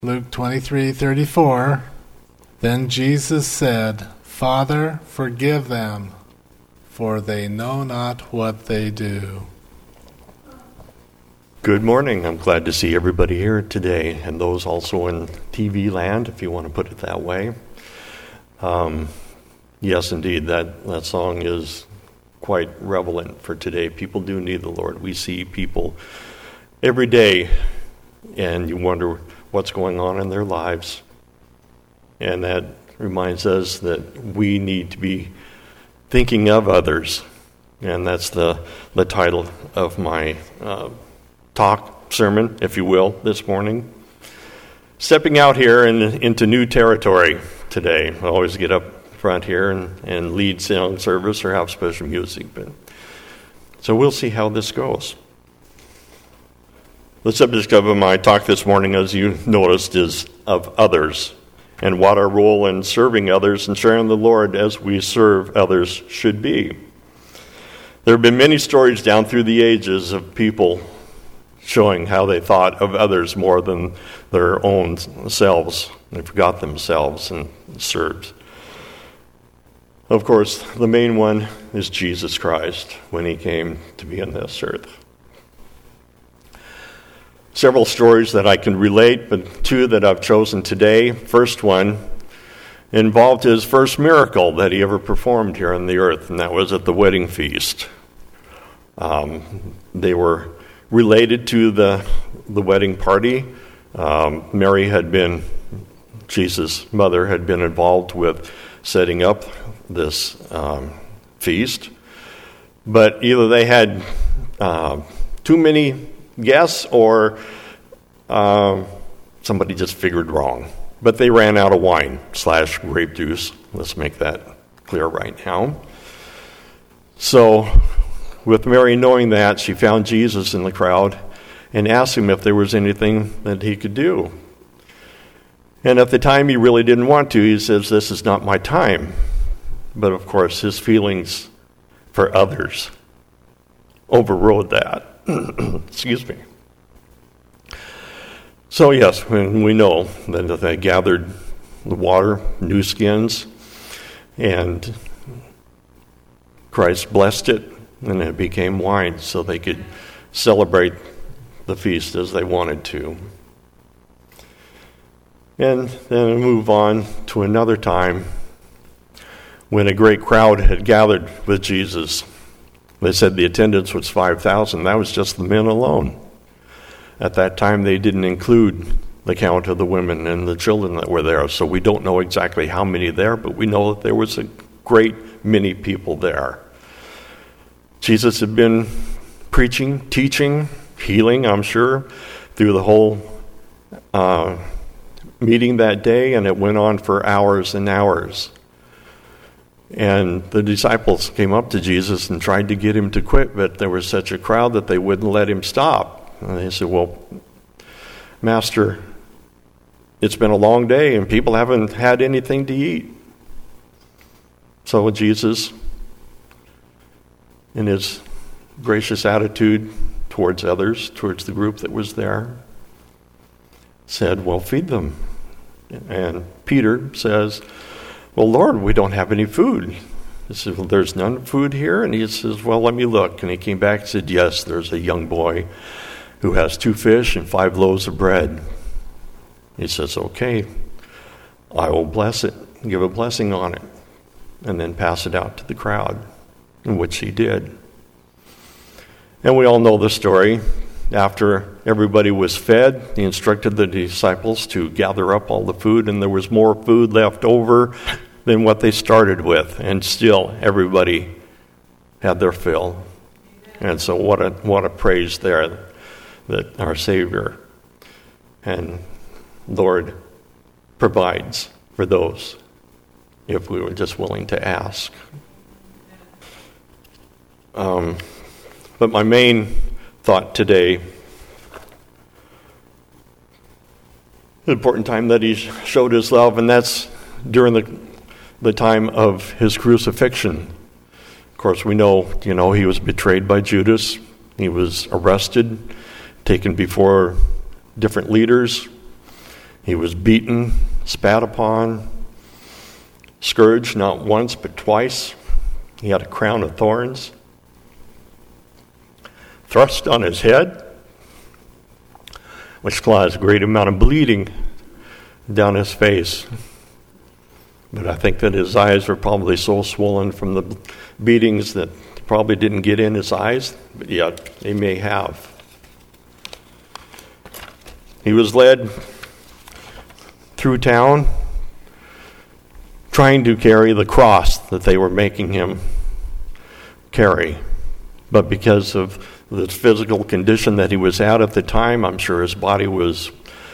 Luke 23:34. Then Jesus said, Father, forgive them, for they know not what they do. Good morning. I'm glad to see everybody here today, and those also in TV land, if you want to put it that way. Yes, indeed, that song is quite relevant for today. People do need the Lord. We see people every day, and you wonder what's going on in their lives. And that reminds us that we need to be thinking of others. And that's the title of my sermon, if you will, this morning. Stepping out here into new territory today. I always get up front here and lead song service or have special music. So we'll see how this goes. The subject of my talk this morning, as you noticed, is of others and what our role in serving others and sharing the Lord as we serve others should be. There have been many stories down through the ages of people showing how they thought of others more than their own selves. They forgot themselves and served. Of course, the main one is Jesus Christ when he came to be on this earth. Several stories that I can relate, but two that I've chosen today. First one involved his first miracle that he ever performed here on the earth, and that was at the wedding feast. They were related to the wedding party. Mary had been, Jesus' mother, had been involved with setting up this feast. But either they had too many guests or somebody just figured wrong. But they ran out of wine / grape juice. Let's make that clear right now. So with Mary knowing that, she found Jesus in the crowd and asked him if there was anything that he could do. And at the time, he really didn't want to. He says, "This is not my time." But of course, his feelings for others overrode that. Excuse me. So yes, we know that they gathered the water, new skins, and Christ blessed it, and it became wine so they could celebrate the feast as they wanted to. And then we move on to another time when a great crowd had gathered with Jesus. They said the attendance was 5,000. That was just the men alone. At that time, they didn't include the count of the women and the children that were there, so we don't know exactly how many there, but we know that there was a great many people there. Jesus had been preaching, teaching, healing, I'm sure, through the whole meeting that day, and it went on for hours and hours. And the disciples came up to Jesus and tried to get him to quit, but there was such a crowd that they wouldn't let him stop. And they said, "Well, Master, it's been a long day and people haven't had anything to eat." So Jesus, in his gracious attitude towards others, towards the group that was there, said, "Well, feed them." And Peter says, "Well, Lord, we don't have any food." He says, "Well, there's none food here?" And he says, "Well, let me look." And he came back and said, "Yes, there's a young boy who has 2 fish and 5 loaves of bread." He says, "Okay, I will bless it, give a blessing on it, and then pass it out to the crowd," in which he did. And we all know the story. After everybody was fed, he instructed the disciples to gather up all the food, and there was more food left over than what they started with, and still everybody had their fill. And so what a praise there that our Savior and Lord provides for those if we were just willing to ask. But my main thought today, the important time that he showed his love, and that's during the time of his crucifixion. Of course, we know, he was betrayed by Judas. He was arrested, taken before different leaders, He was beaten, spat upon, scourged not once but twice. He had a crown of thorns thrust on his head, which caused a great amount of bleeding down his face. But I think that his eyes were probably so swollen from the beatings that probably didn't get in his eyes, but yet they may have. He was led through town trying to carry the cross that they were making him carry. But because of the physical condition that he was at the time, I'm sure his body was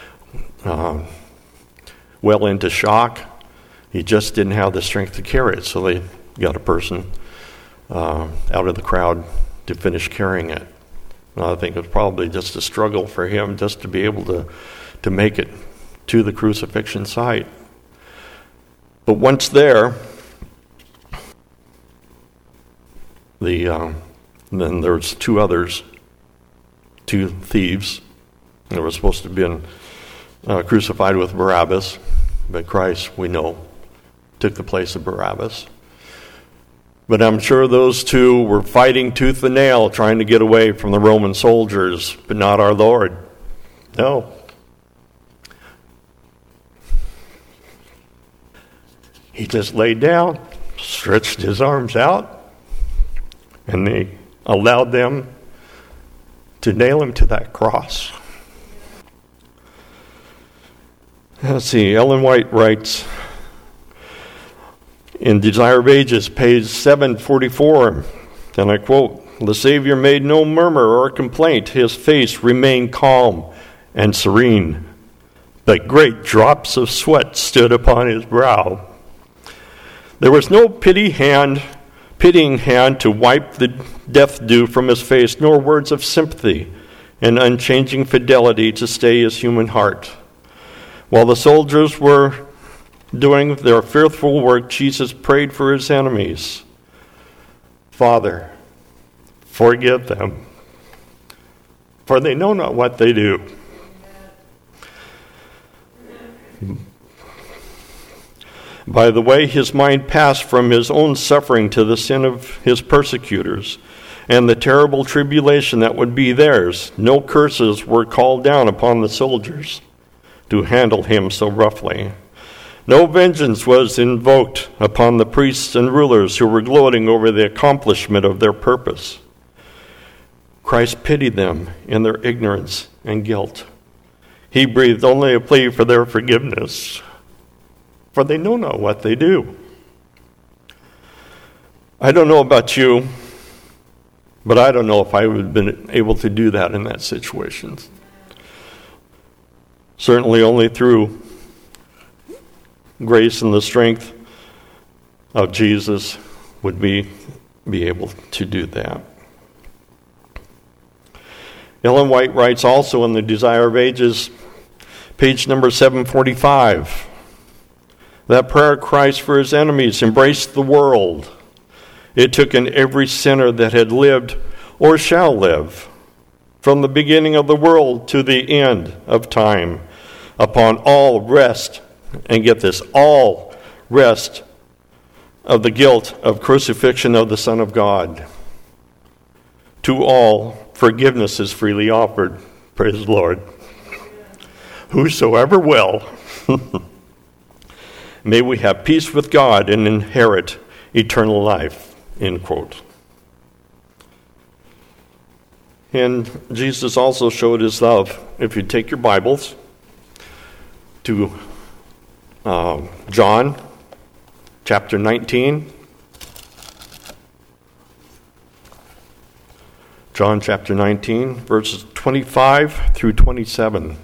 well into shock. He just didn't have the strength to carry it, so they got a person out of the crowd to finish carrying it. And I think it was probably just a struggle for him just to be able to make it to the crucifixion site. But once there, then there's two thieves. They were supposed to have been crucified with Barabbas, but Christ, we know, took the place of Barabbas. But I'm sure those two were fighting tooth and nail, trying to get away from the Roman soldiers, but not our Lord. No. He just laid down, stretched his arms out, and they allowed them to nail him to that cross. Let's see, Ellen White writes in Desire of Ages, page 744, and I quote, "The Savior made no murmur or complaint. His face remained calm and serene, but great drops of sweat stood upon his brow. There was no pitying hand to wipe the death dew from his face, nor words of sympathy and unchanging fidelity to stay his human heart. While the soldiers were doing their fearful work, Jesus prayed for his enemies. Father, forgive them, for they know not what they do." By the way, his mind passed from his own suffering to the sin of his persecutors and the terrible tribulation that would be theirs. No curses were called down upon the soldiers to handle him so roughly. No vengeance was invoked upon the priests and rulers who were gloating over the accomplishment of their purpose. Christ pitied them in their ignorance and guilt. He breathed only a plea for their forgiveness, for they know not what they do. I don't know about you, but I don't know if I would have been able to do that in that situation. Certainly only through grace and the strength of Jesus would we be able to do that. Ellen White writes also in the Desire of Ages, page number 745, that prayer of Christ for his enemies embraced the world. It took in every sinner that had lived or shall live, from the beginning of the world to the end of time, upon all rest, and get this, all rest of the guilt of crucifixion of the Son of God. To all, forgiveness is freely offered. Praise the Lord. Whosoever will. May we have peace with God and inherit eternal life. End quote. And Jesus also showed his love. If you take your Bibles to John chapter 19. John chapter 19, verses 25 through 27.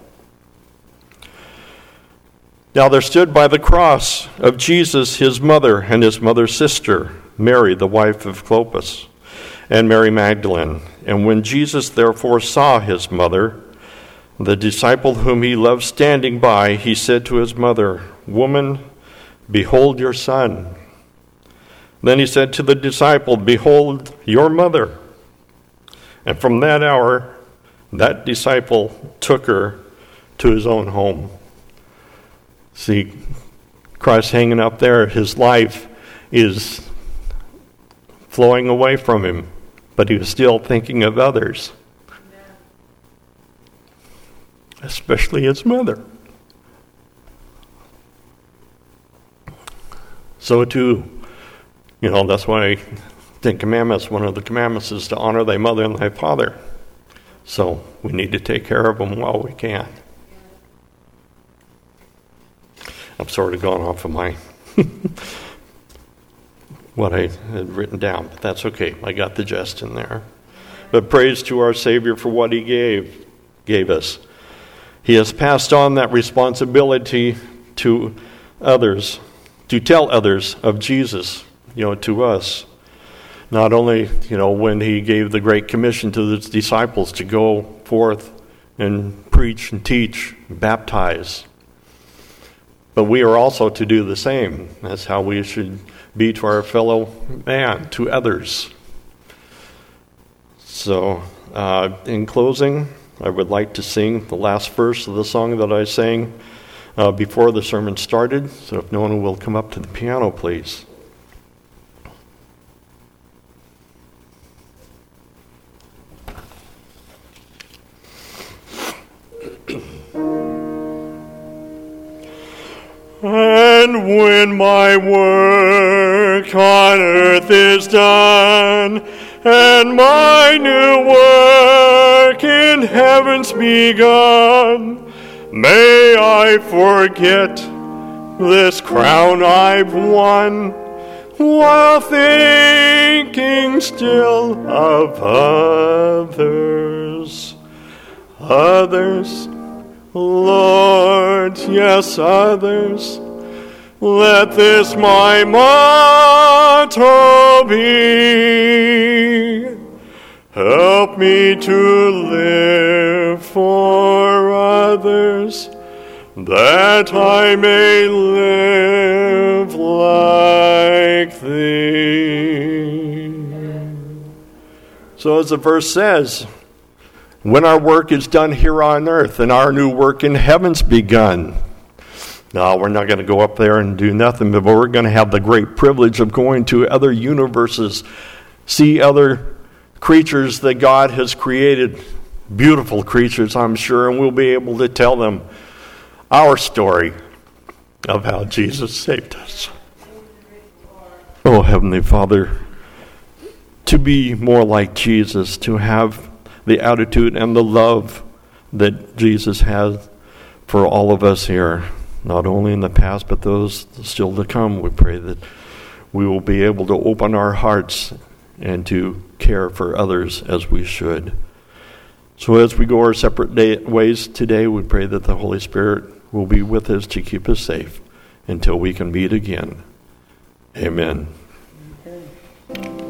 Now there stood by the cross of Jesus his mother and his mother's sister, Mary, the wife of Clopas, and Mary Magdalene. And when Jesus therefore saw his mother, the disciple whom he loved standing by, he said to his mother, "Woman, behold your son." Then he said to the disciple, "Behold your mother." And from that hour, that disciple took her to his own home. See, Christ hanging up there, his life is flowing away from him, but he was still thinking of others, especially his mother. So too, that's why the commandments, one of the commandments is to honor thy mother and thy father. So we need to take care of them while we can. I'm sort of gone off of my what I had written down, but that's okay. I got the gist in there. But praise to our Savior for what he gave us. He has passed on that responsibility to others, to tell others of Jesus, to us. Not only, when he gave the Great Commission to his disciples to go forth and preach and teach, and baptize, but we are also to do the same. That's how we should be to our fellow man, to others. So, in closing, I would like to sing the last verse of the song that I sang before the sermon started. So if no one will come up to the piano, please. And when my work on earth is done, and my new work in heaven's begun, may I forget this crown I've won, while thinking still of others. Others, Lord, yes, others. Let this my motto be. Help me to live for others, that I may live like thee. So as the verse says, when our work is done here on earth and our new work in heaven's begun. No, we're not going to go up there and do nothing, but we're going to have the great privilege of going to other universes, see other creatures that God has created, beautiful creatures, I'm sure, and we'll be able to tell them our story of how Jesus saved us. Oh, Heavenly Father, to be more like Jesus, to have the attitude and the love that Jesus has for all of us here, not only in the past, but those still to come. We pray that we will be able to open our hearts and to care for others as we should. So as we go our separate ways today, we pray that the Holy Spirit will be with us to keep us safe until we can meet again. Amen. Okay.